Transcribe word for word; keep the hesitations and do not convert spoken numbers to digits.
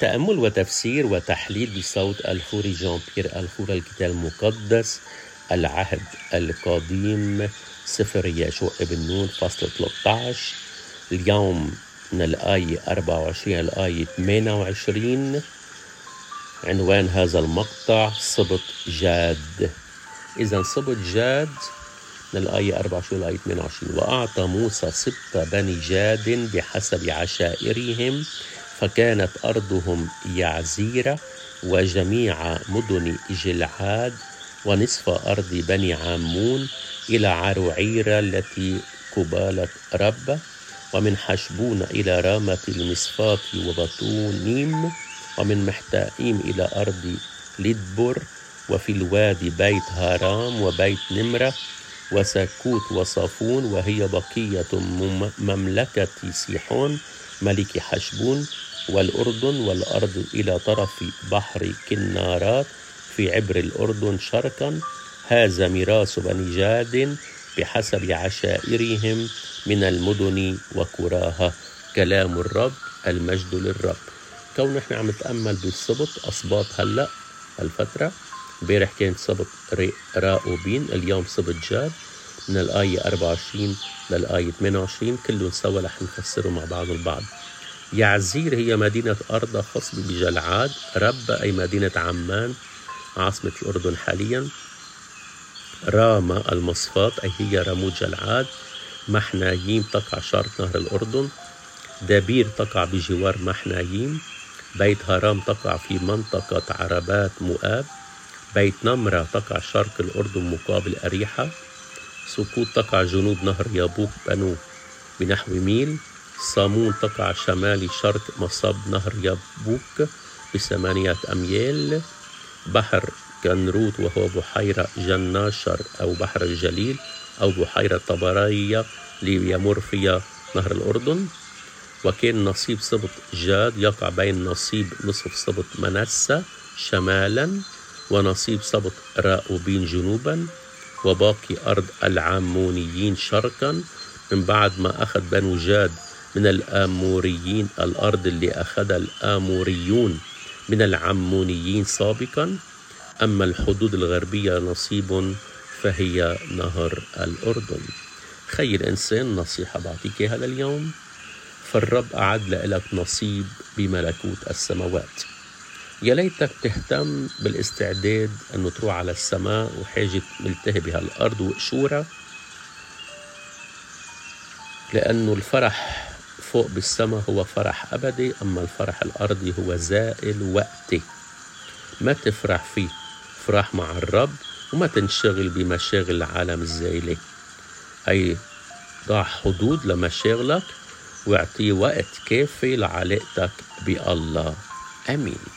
تأمل وتفسير وتحليل بصوت الخوري جان بيير الخور الكتاب المقدس العهد القديم سفر يشوع ابن نون فصل ثلاثة عشر. اليوم من الآية أربعة وعشرين الآية ثمانية وعشرين. عنوان هذا المقطع سبط جاد. إذا سبط جاد من الآية أربعة وعشرين الآية ثمانية وعشرين. وأعطى موسى سبط بني جاد بحسب عشائرهم، فكانت أرضهم يعزيرة وجميع مدن جلعاد ونصف أرض بني عمون إلى عروعيرة التي قبالة رب، ومن حشبون إلى رامة المصفات وبطونيم، ومن محتائيم إلى أرض لدبر، وفي الوادي بيت هارام وبيت نمرة وسكوت وصافون، وهي بقية مملكة سيحون ملك حشبون، والأردن والأرض إلى طرف بحر كنارات في عبر الأردن شرقا. هذا ميراث بني جاد بحسب عشائرهم من المدن وقراها. كلام الرب، المجد للرب. كون احنا عم نتأمل بالسبط أسباط هلأ الفترة، امبارح كانت سبط راؤوبين، اليوم سبط جاد من الآية أربعة وعشرين للآية ثمانية وعشرين، كلهم سوا رح نفسره مع بعض البعض. يعزير هي مدينة أرض خصبة بجلعاد، رب أي مدينة عمان عاصمة الأردن حاليا، راما المصفات أي هي رموت جلعاد، محنايم تقع شرق نهر الأردن، دبير تقع بجوار محنايم، بيت هرام تقع في منطقة عربات مؤاب، بيت نمرة تقع شرق الأردن مقابل أريحة، سكوت تقع جنوب نهر يابوك بنو بنحو ميل، صامون تقع شمالي شرق مصب نهر يابوك بثمانية أميال، بحر كنروت وهو بحيرة جناشر أو بحر الجليل أو بحيرة طبرية ليمر فيها نهر الأردن. وكان نصيب سبط جاد يقع بين نصيب نصف سبط منسى شمالا ونصيب سبط راؤوبين جنوبا، وباقي أرض العمونيين شرقا، من بعد ما أخذ بنو جاد من الآموريين الأرض اللي أخذها الآموريون من العمونيين سابقا. أما الحدود الغربية نصيب فهي نهر الأردن. خير إنسان، نصيحة بعطيك هذا اليوم، فالرب أعد لك نصيب بملكوت السماوات. يا ليتك تهتم بالاستعداد أنه تروح على السماء وحاجة ملتهي بها الأرض وقشورة، لأنه الفرح فوق بالسماء هو فرح أبدي، أما الفرح الأرضي هو زائل وقتي. ما تفرح فيه، فرح مع الرب وما تنشغل بمشاغل العالم الزائلة. أي ضع حدود لمشاغلك واعطيه وقت كافي لعلاقتك بالله. آمين.